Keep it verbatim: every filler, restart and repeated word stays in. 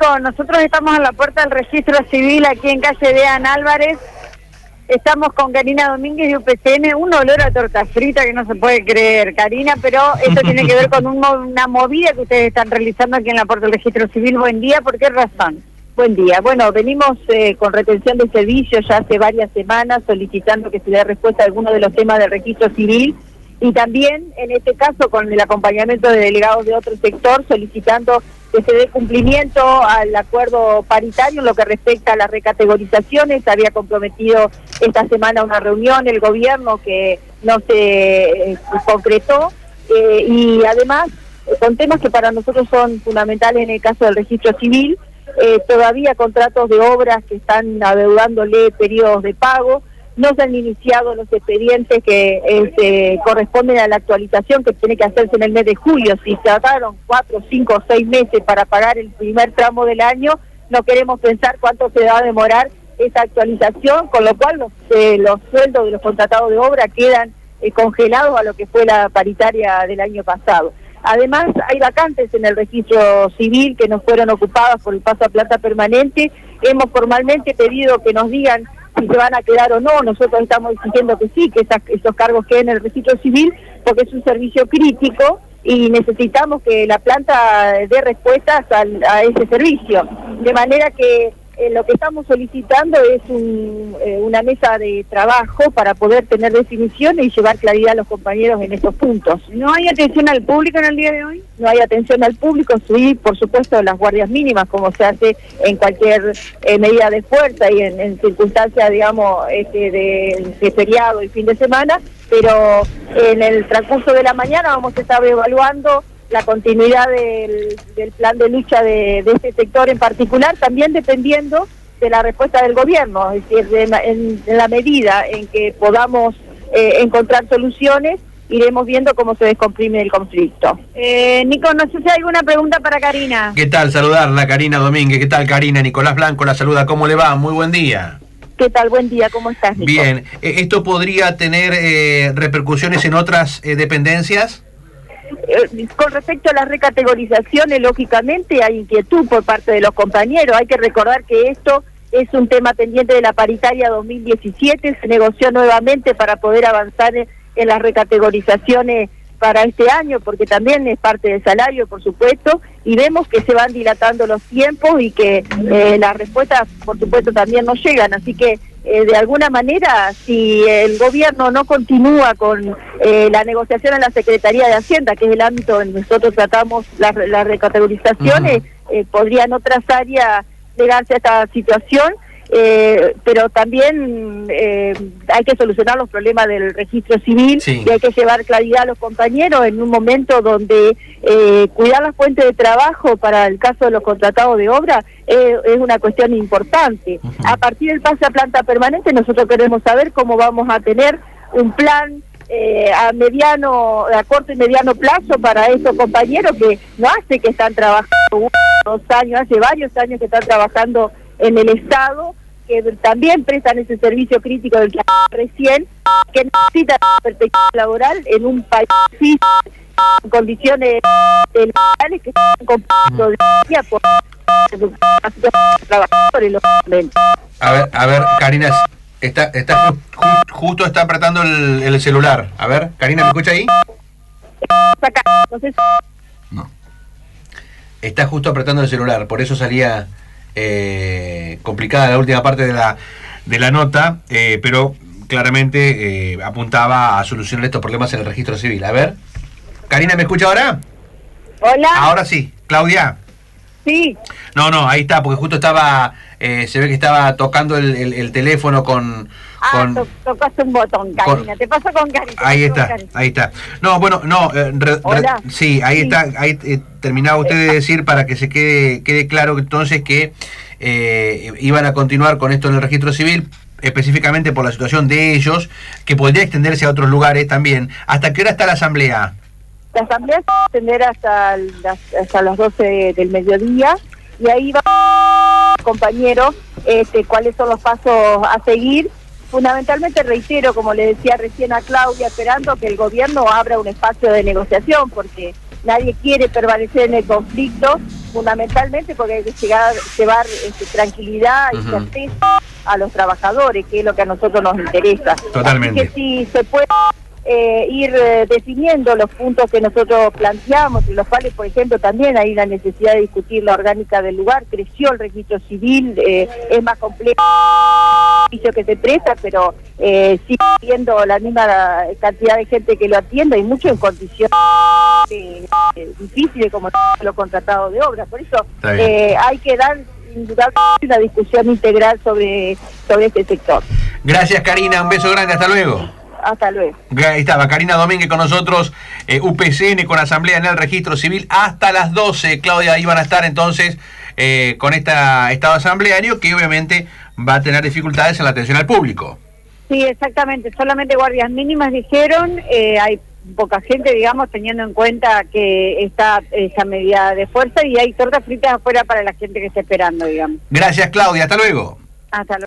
Nico, nosotros estamos en la puerta del registro civil aquí en calle Dean Álvarez. Estamos con Karina Domínguez de U P C N, un olor a torta frita que no se puede creer, Karina, pero esto tiene que ver con un, una movida que ustedes están realizando aquí en la puerta del registro civil. Buen día, ¿por qué razón? Buen día. Bueno, venimos eh, con retención de servicios ya hace varias semanas solicitando que se dé respuesta a algunos de los temas del registro civil y también, en este caso, con el acompañamiento de delegados de otro sector, solicitando que se dé cumplimiento al acuerdo paritario en lo que respecta a las recategorizaciones. Había comprometido esta semana una reunión el gobierno que no se eh, concretó eh, y además eh, con temas que para nosotros son fundamentales en el caso del registro civil. Eh, todavía contratos de obras que están adeudándole periodos de pago, no se han iniciado los expedientes que este, corresponden a la actualización que tiene que hacerse en el mes de julio. Si se tardaron cuatro, cinco o seis meses para pagar el primer tramo del año, no queremos pensar cuánto se va a demorar esa actualización, con lo cual los, eh, los sueldos de los contratados de obra quedan eh, congelados a lo que fue la paritaria del año pasado. Además, hay vacantes en el registro civil que no fueron ocupadas por el paso a planta permanente. Hemos formalmente pedido que nos digan si se van a quedar o no. Nosotros estamos diciendo que sí, que esas, esos cargos queden en el registro civil, porque es un servicio crítico y necesitamos que la planta dé respuestas al, a ese servicio. De manera que eh, lo que estamos solicitando es un, eh, una mesa de trabajo para poder tener definiciones y llevar claridad a los compañeros en estos puntos. ¿No hay atención al público en el día de hoy? No hay atención al público, sí, por supuesto, las guardias mínimas, como se hace en cualquier eh, medida de fuerza y en, en circunstancias, digamos, este, de, de feriado y fin de semana, pero en el transcurso de la mañana vamos a estar evaluando la continuidad del, del plan de lucha de, de este sector en particular, también dependiendo de la respuesta del gobierno, es decir, de, en, en la medida en que podamos eh, encontrar soluciones, iremos viendo cómo se descomprime el conflicto. Eh, Nico, no sé si hay alguna pregunta para Karina. ¿Qué tal? Saludarla, Karina Domínguez. ¿Qué tal, Karina? Nicolás Blanco la saluda. ¿Cómo le va? Muy buen día. ¿Qué tal? Buen día. ¿Cómo estás, Nico? Bien. ¿Esto podría tener eh, repercusiones en otras eh, dependencias? Eh, con respecto a las recategorizaciones, lógicamente hay inquietud por parte de los compañeros. Hay que recordar que esto es un tema pendiente de la paritaria dos mil diecisiete, se negoció nuevamente para poder avanzar en, en las recategorizaciones para este año, porque también es parte del salario, por supuesto, y vemos que se van dilatando los tiempos y que eh, las respuestas, por supuesto, también no llegan. Así que, eh, de alguna manera, si el gobierno no continúa con eh, la negociación en la Secretaría de Hacienda, que es el ámbito donde nosotros tratamos las, las recategorizaciones, uh-huh. eh, podrían otras áreas llegarse a esta situación. Eh, pero también eh, hay que solucionar los problemas del registro civil, sí. Y hay que llevar claridad a los compañeros en un momento donde eh, cuidar las fuentes de trabajo para el caso de los contratados de obra eh, es una cuestión importante. Uh-huh. A partir del pase a planta permanente nosotros queremos saber cómo vamos a tener un plan eh, a mediano, a corto y mediano plazo para esos compañeros que no hace que están trabajando uno, dos años, hace varios años que están trabajando en el Estado, que también prestan ese servicio crítico del que hablaba recién, que necesitan perspectiva laboral en un país en condiciones laborales que están comprando de día por trabajadores localmente. A ver, a ver, Karina, está, está ju, justo está apretando el, el celular. A ver, Karina, ¿me escucha ahí? No. Está justo apretando el celular, por eso salía Eh, complicada la última parte de la de la nota, eh, pero claramente eh, apuntaba a solucionar estos problemas en el registro civil. A ver, Karina, ¿me escucha ahora? Hola. Ahora sí, Claudia. Sí. No, no, ahí está, porque justo estaba, eh, se ve que estaba tocando el, el, el teléfono con... Ah, con, to, tocaste un botón, Karina, con, te paso con Karina. Ahí está, Karina. ahí está. No, bueno, no, eh, re, Hola. Re, sí, ahí sí. está, ahí eh, terminaba usted de decir para que se quede quede claro entonces que eh, iban a continuar con esto en el registro civil, específicamente por la situación de ellos, que podría extenderse a otros lugares también. ¿Hasta qué hora está la asamblea? La asamblea se va a extender hasta las, hasta las doce del mediodía, y ahí va, compañeros, este, cuáles son los pasos a seguir. Fundamentalmente, reitero, como le decía recién a Claudia, esperando que el gobierno abra un espacio de negociación, porque nadie quiere permanecer en el conflicto fundamentalmente porque hay que llegar, llevar este, tranquilidad y certeza uh-huh. a los trabajadores, que es lo que a nosotros nos interesa. Totalmente. Así que si se puede eh, ir eh, definiendo los puntos que nosotros planteamos, en los cuales, por ejemplo, también hay la necesidad de discutir la orgánica del lugar, creció el registro civil, eh, es más complejo el servicio que se presta, pero eh, sigue habiendo la misma cantidad de gente que lo atiende, y mucho en condiciones eh, difíciles como los contratados de obra. Por eso eh, hay que dar indudablemente una discusión integral sobre, sobre este sector. Gracias, Karina, un beso grande, hasta luego. Hasta luego. Ahí estaba Karina Domínguez con nosotros, eh, U P C N con asamblea en el registro civil hasta las doce. Claudia, ahí van a estar entonces eh, con esta estado asambleario que obviamente va a tener dificultades en la atención al público. Sí, exactamente, solamente guardias mínimas dijeron, eh, hay poca gente, digamos, teniendo en cuenta que está esa medida de fuerza, y hay tortas fritas afuera para la gente que está esperando, digamos. Gracias, Claudia, hasta luego. Hasta luego.